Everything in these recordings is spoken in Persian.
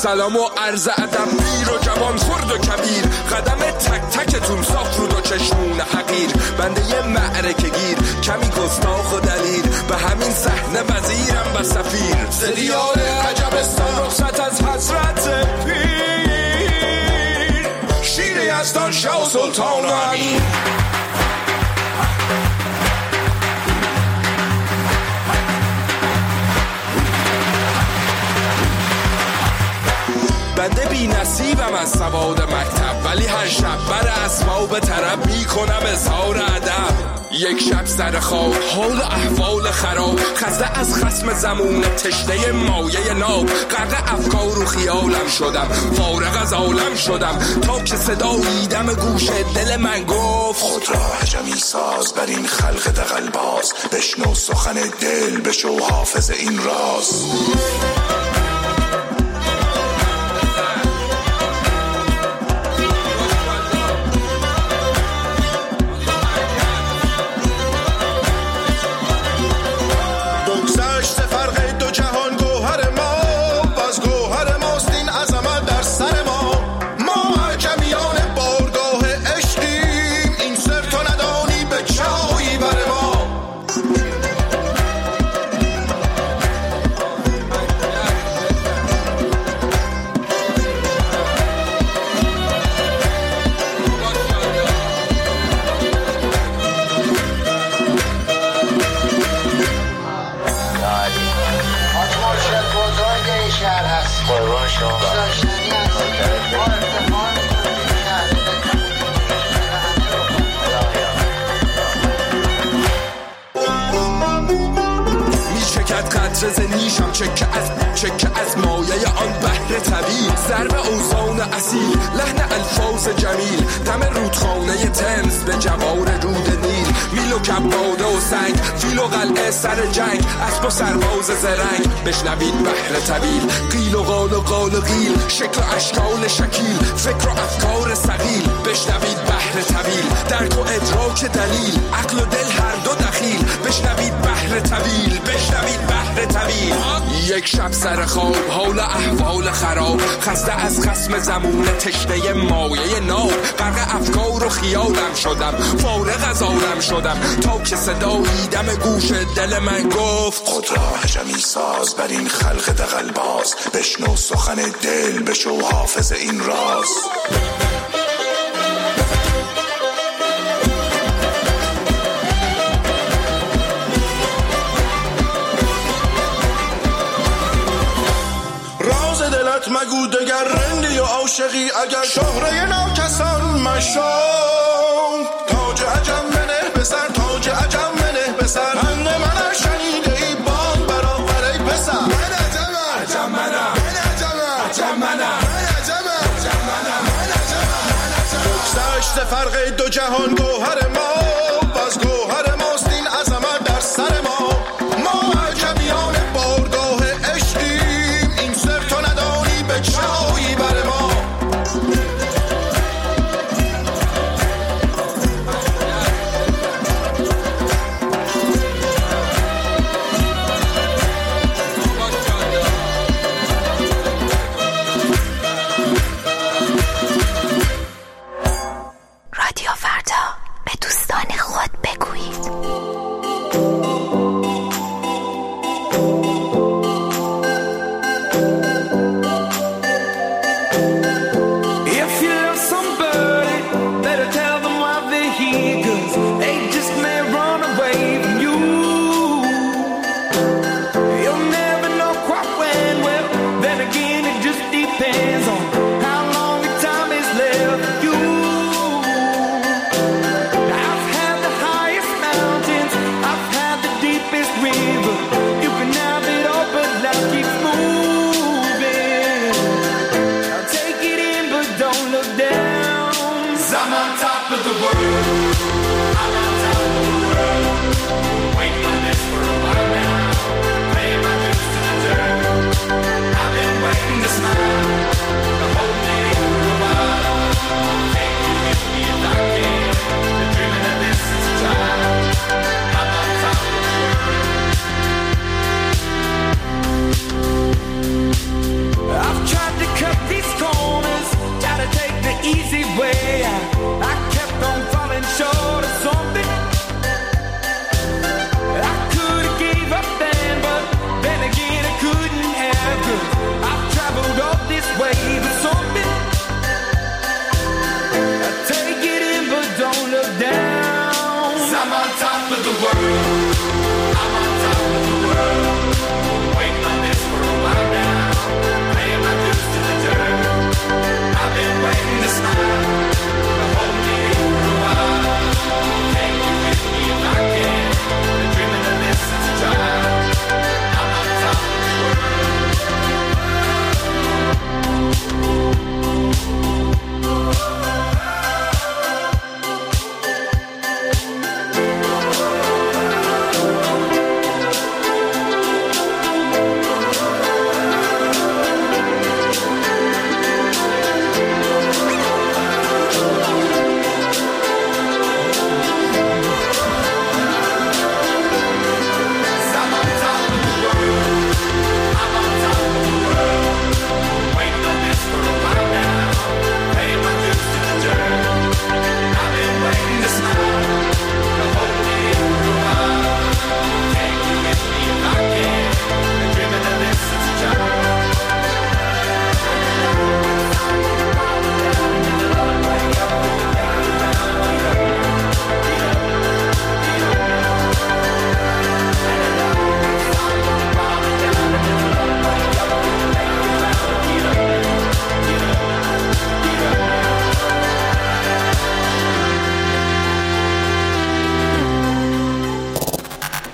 سلام و عرض ادب پیر و جوان خرد و کبیر، قدم تک تکتون صاف رود و چشمون حقیر، بنده یه معرکه گیر کمی گستاخ و دلیر، به همین صحنه وزیرم و سفیر، سریال عجبستان رخصت از حضرت پیر، شیر یزدان شاه و سلطان و امیر. بنده بی نصیبم از سواد مکتب، ولی هر شب بر اسباب طرب میکنم اظهار ادب. یک شب سر خواب حال احوال خراب، خسته از خصم زمون تشنه مایه ناب، غرق افکار و خیالم شدم، فارغ از عالم شدم، تا که صدایی دم گوش دل من گفت خود را عجمی ساز بر این خلق دغل‌باز، بشنو سخن دل بشو حافظ این راز. نیشم چکه از مایه آن بحر طویل، ضرب اوزان اصیل لحن الفاظ جمیل، دم رودخانه تمز به جوار رود نیل، میل و کباده و سنگ، فیل و قلعه سر جنگ، اسب و سرباز زرنگ، بشنوید بحر طویل، قیل و قال و قال و قیل، شکل و اشکال شکیل، فکر و افکار ثقیل، بشنوید بحر طویل، درک و ادراک دلیل، عقل و دل هر دو دخیل، بشنوید بحر طویل، بشنوید بحر طویل. یک شب سر خواب حال احوال خراب، خسته از خصم زمون تشنه مایه ناب، غرق افکار و خیالم شدم، فارغ از عالم شدم، تا که صدایی دم گوش دل من گفت خود را عجمی ساز بر این خلق دغل‌باز، بشنو سخن دل بشو حافظ این راز. مگو دگر رندی و عاشقی اگر شهره ناکسان مشام، تاج عجم منه بسر، تاج عجم منه بسر، پند من شنیده ای بان برآور ای پسر، من عجمم عجم منم، من عجمم عجم منم، من عجمم عجم منم، من عجمم. بگذشت فرق دو جهان گوهر ما، باز گوهر ماست این عظمت در سر ما، ما عجمیان بارگاه عشقیم، این سر تو ندانی به چایی بر ما. رادیو فردا.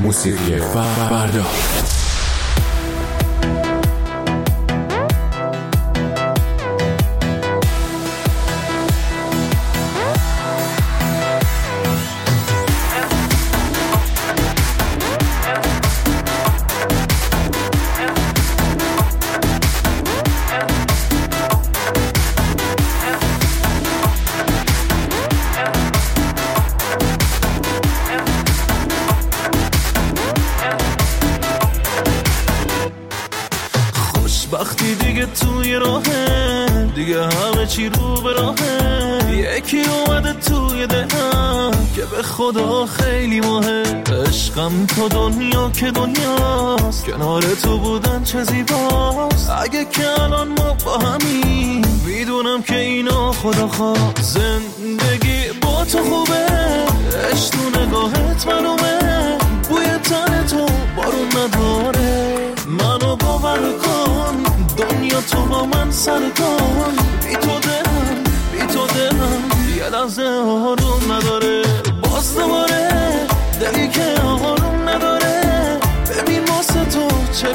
موسیقی فردا. وقتی دیگه توی راهه، دیگه همه چی رو به راهه. یکی اومده توی دلم که به خدا خیلی مهم. عشقم تو دنیا که دنیاست، کنار تو بودن چه زیباست. اگه که الان ما با همین، میدونم که اینا خدا خواست. زندگی با تو خوبه، عشق تو نگاهت معلومه. بوی تن تو بارون نداره، منو باور کن. دنیا تو با من سر کن. بی تو دلم یه لحظه آروم نداره. باز دوباره دلی که آروم نداره. ببین واسه تو چه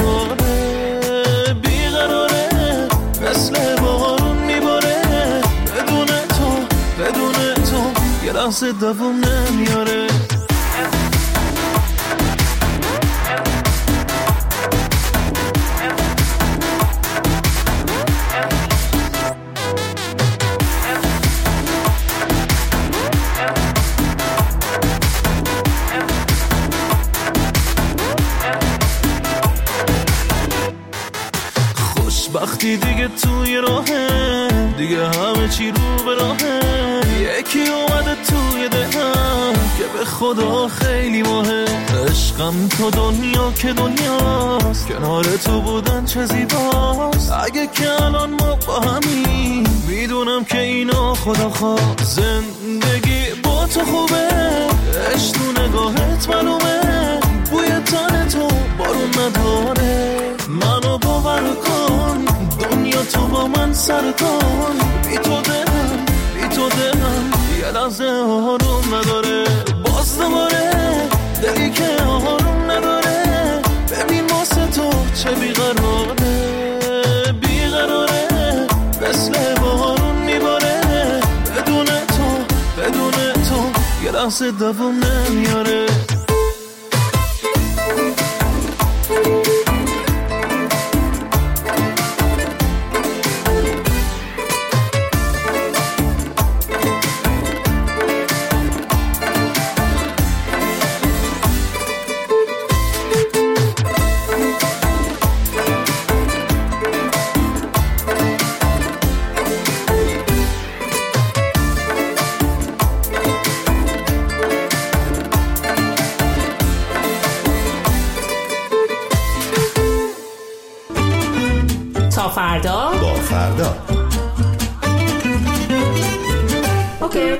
بیقراره مثل بارون میباره. بدون تو یه لحظه دوام نمیاره. وقتی دیگه توی راهه، دیگه همه چی رو به راهه. یکی اومده توی دلم که به خدا خیلی مهم. عشقم تو دنیا که دنیاست، کنار تو بودن چه زیباست. اگه که الان ما با همین، میدونم که اینا خدا خواست. زندگی با تو خوبه، عشق تو نگاهت معلومه. بوی تن تو بارون نداره، منو باور کن. دنیا تو با من سر کن. بی تو دلم یه لحظه آروم نداره. باز دوباره دلی که آروم نداره. ببین واسه تو چه بیقراره مثل بارون میباره. بدون تو یه لحظه دوام نمیاره. فردا با فردا. اوکی.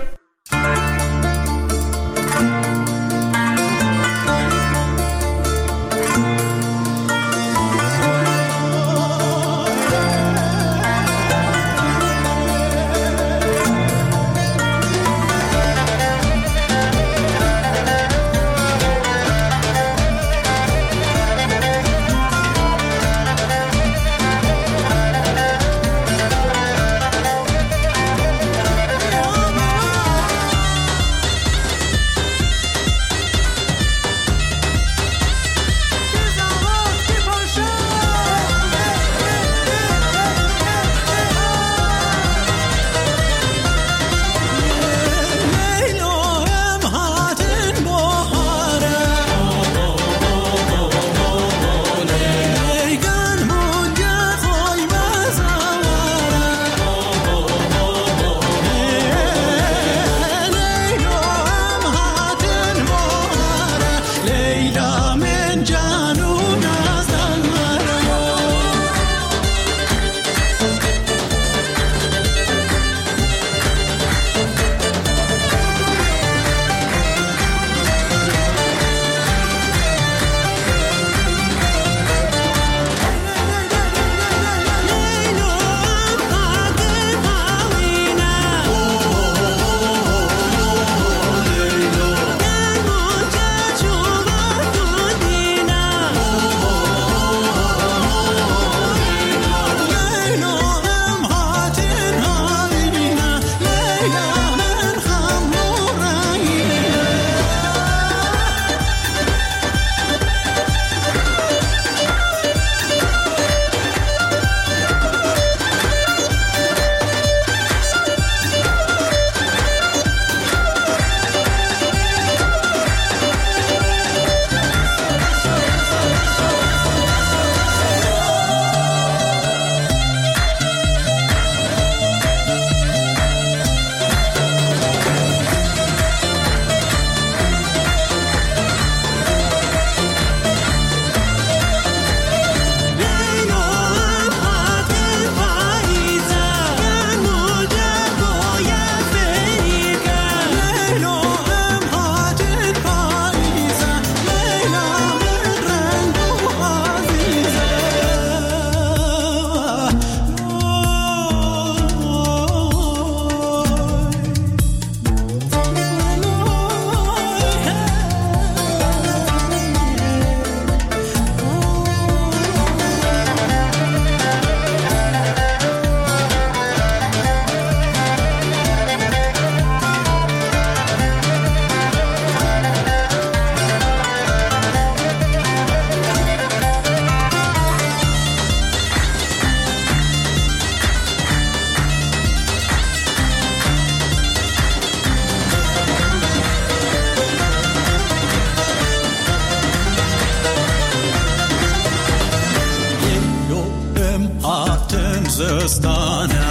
خوزستانم